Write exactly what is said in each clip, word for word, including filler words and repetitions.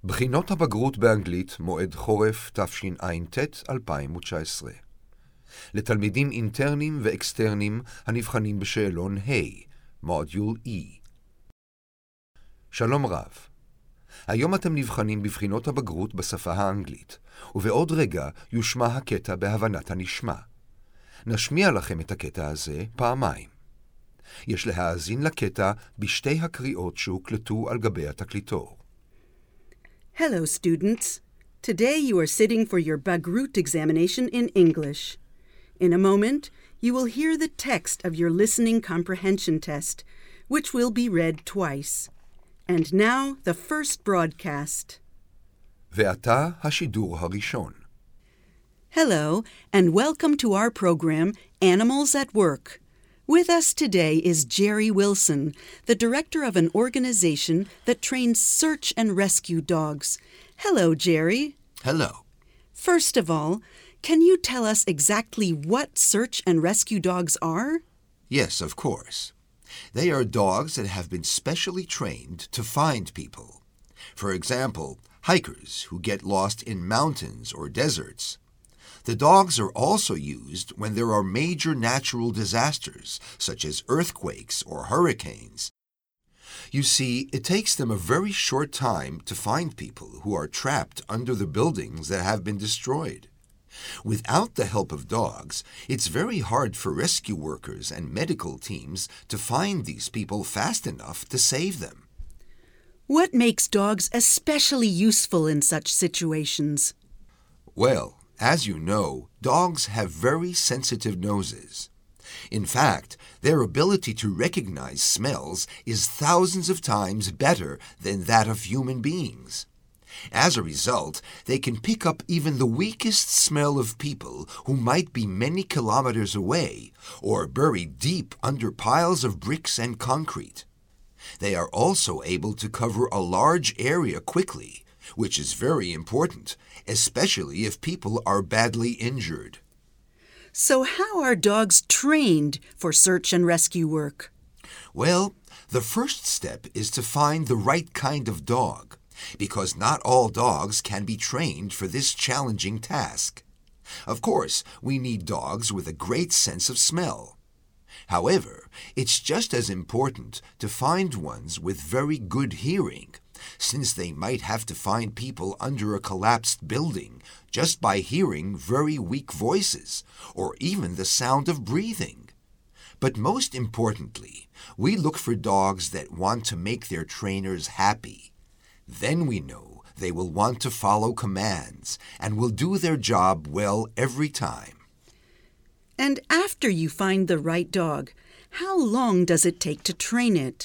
בחינות הבגרות באנגלית מועד חורף תשע"ט אלפיים תשע עשרה. לתלמידים אינטרנים ואקסטרנים הנבחנים בשאלון ה', מודיול E. שלום רב. היום אתם נבחנים בבחינות הבגרות בשפה האנגלית, ובעוד רגע יושמע הקטע בהבנת הנשמע. נשמיע לכם את הקטע הזה פעמיים. יש להאזין לקטע בשתי הקריאות שהוקלטו על גבי התקליטור. Hello, students. Today you are sitting for your Bagrut examination in English. In a moment, you will hear the text of your listening comprehension test, which will be read twice. And now, the first broadcast. ועתה השידור הראשון. Hello, and welcome to our program, Animals at Work. With us today is Jerry Wilson, the director of an organization that trains search and rescue dogs. Hello, Jerry. Hello. First of all, can you tell us exactly what search and rescue dogs are? Yes, of course. They are dogs that have been specially trained to find people. For example, hikers who get lost in mountains or deserts. The dogs are also used when there are major natural disasters, such as earthquakes or hurricanes. You see, it takes them a very short time to find people who are trapped under the buildings that have been destroyed. Without the help of dogs, it's very hard for rescue workers and medical teams to find these people fast enough to save them. What makes dogs especially useful in such situations? Well, as you know, dogs have very sensitive noses. In fact, their ability to recognize smells is thousands of times better than that of human beings. As a result, they can pick up even the weakest smell of people who might be many kilometers away or buried deep under piles of bricks and concrete. They are also able to cover a large area quickly, which is very important, especially if people are badly injured. So how are dogs trained for search and rescue work? Well, the first step is to find the right kind of dog, because not all dogs can be trained for this challenging task. Of course, we need dogs with a great sense of smell. However, it's just as important to find ones with very good hearing, since they might have to find people under a collapsed building just by hearing very weak voices or even the sound of breathing. But most importantly, we look for dogs that want to make their trainers happy. Then we know they will want to follow commands and will do their job well every time. And after you find the right dog, how long does it take to train it?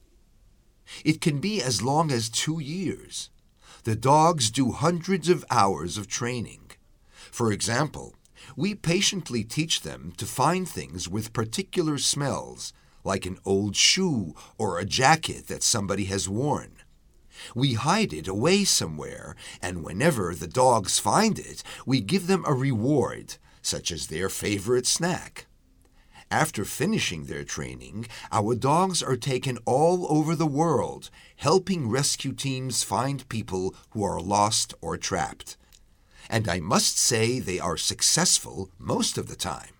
It can be as long as two years. The dogs do hundreds of hours of training. For example, we patiently teach them to find things with particular smells, like an old shoe or a jacket that somebody has worn. We hide it away somewhere, and whenever the dogs find it, we give them a reward, such as their favorite snack. After finishing their training, our dogs are taken all over the world, helping rescue teams find people who are lost or trapped. And I must say they are successful most of the time.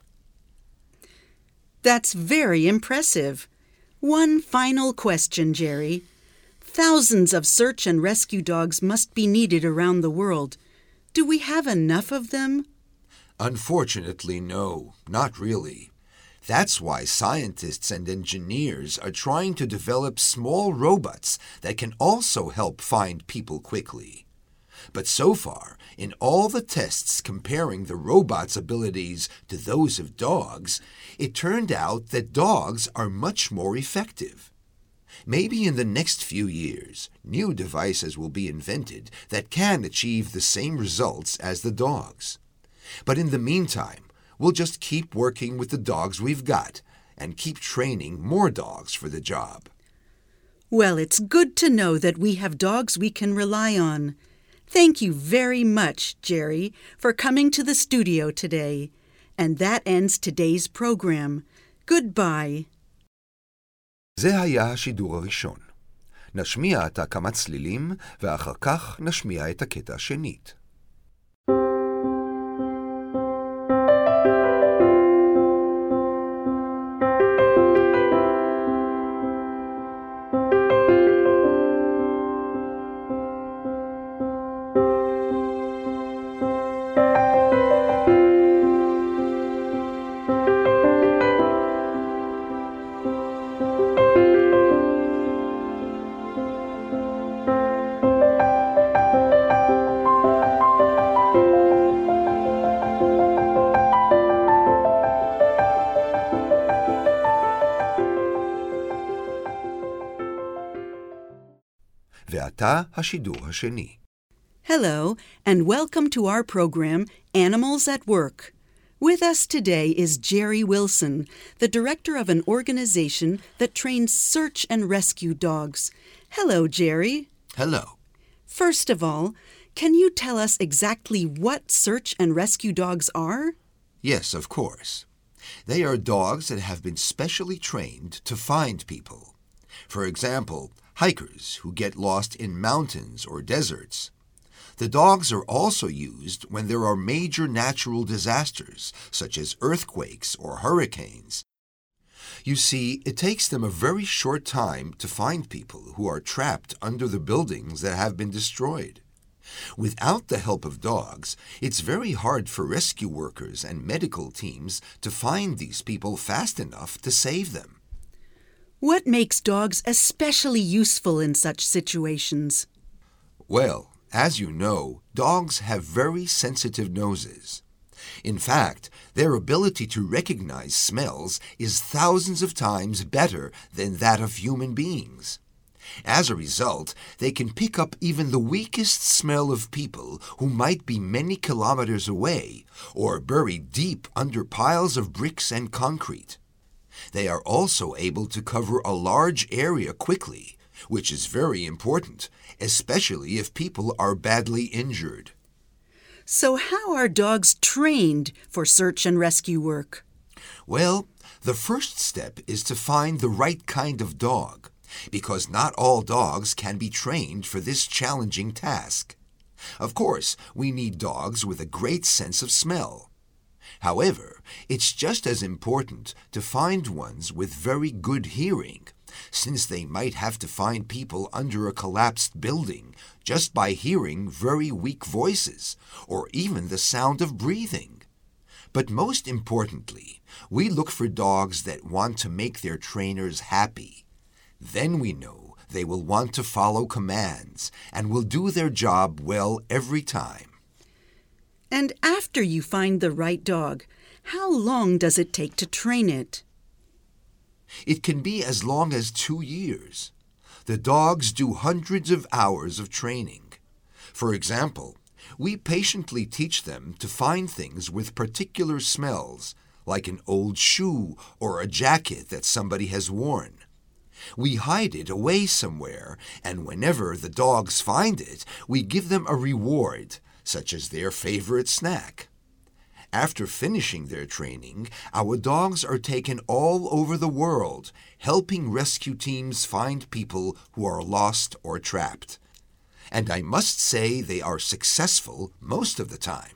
That's very impressive. One final question, Jerry. Thousands of search and rescue dogs must be needed around the world. Do we have enough of them? Unfortunately, no, not really. That's why scientists and engineers are trying to develop small robots that can also help find people quickly. But so far, in all the tests comparing the robots' abilities to those of dogs, it turned out that dogs are much more effective. Maybe in the next few years, new devices will be invented that can achieve the same results as the dogs. But in the meantime, we'll just keep working with the dogs we've got and keep training more dogs for the job. Well, it's good to know that we have dogs we can rely on. Thank you very much, Jerry, for coming to the studio today. And that ends today's program. Goodbye. זה היה השידור הראשון. נשמיע עתה כמה צלילים, ואחר כך נשמיע את הקטע שנית. ועתה השידור השני. Hello, and welcome to our program, Animals at Work. With us today is Jerry Wilson, the director of an organization that trains search and rescue dogs. Hello, Jerry. Hello. First of all, can you tell us exactly what search and rescue dogs are? Yes, of course. They are dogs that have been specially trained to find people. For example, hikers who get lost in mountains or deserts. The dogs are also used when there are major natural disasters, such as earthquakes or hurricanes. You see, it takes them a very short time to find people who are trapped under the buildings that have been destroyed. Without the help of dogs, it's very hard for rescue workers and medical teams to find these people fast enough to save them. What makes dogs especially useful in such situations? Well, as you know, dogs have very sensitive noses. In fact, their ability to recognize smells is thousands of times better than that of human beings. As a result, they can pick up even the weakest smell of people who might be many kilometers away or buried deep under piles of bricks and concrete. They are also able to cover a large area quickly, which is very important, especially if people are badly injured. So how are dogs trained for search and rescue work? Well, the first step is to find the right kind of dog, because not all dogs can be trained for this challenging task. Of course, we need dogs with a great sense of smell. However, it's just as important to find ones with very good hearing, since they might have to find people under a collapsed building just by hearing very weak voices, or even the sound of breathing. But most importantly, we look for dogs that want to make their trainers happy. Then we know they will want to follow commands and will do their job well every time. And after you find the right dog, how long does it take to train it? It can be as long as two years. The dogs do hundreds of hours of training. For example, we patiently teach them to find things with particular smells, like an old shoe or a jacket that somebody has worn. We hide it away somewhere, and whenever the dogs find it, we give them a reward, such as their favorite snack. After finishing their training, our dogs are taken all over the world, helping rescue teams find people who are lost or trapped. And I must say they are successful most of the time.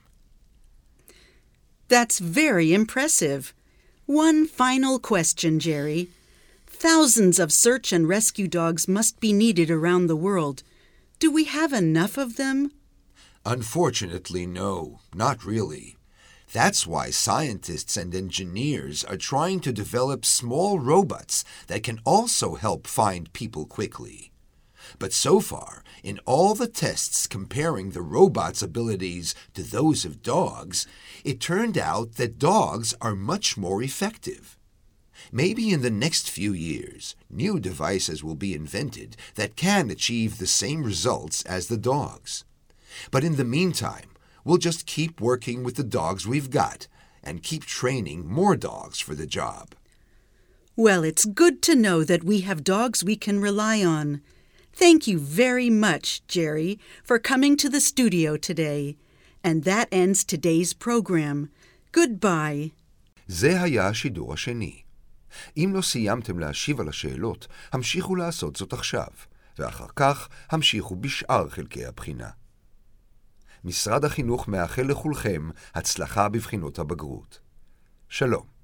That's very impressive. One final question, Jerry. Thousands of search and rescue dogs must be needed around the world. Do we have enough of them? Unfortunately, no, not really. That's why scientists and engineers are trying to develop small robots that can also help find people quickly. But so far, in all the tests comparing the robots' abilities to those of dogs, it turned out that dogs are much more effective. Maybe in the next few years, new devices will be invented that can achieve the same results as the dogs. But in the meantime, we'll just keep working with the dogs we've got and keep training more dogs for the job. Well, it's good to know that we have dogs we can rely on. Thank you very much, Jerry, for coming to the studio today. And that ends today's program. Goodbye. זה היה השידור השני. אם לא סיימתם להשיב על השאלות, המשיכו לעשות זאת עכשיו. ואחר כך המשיכו בשאר חלקי הבחינה. משרד החינוך מאחל לכולכם הצלחה בבחינות הבגרות. שלום.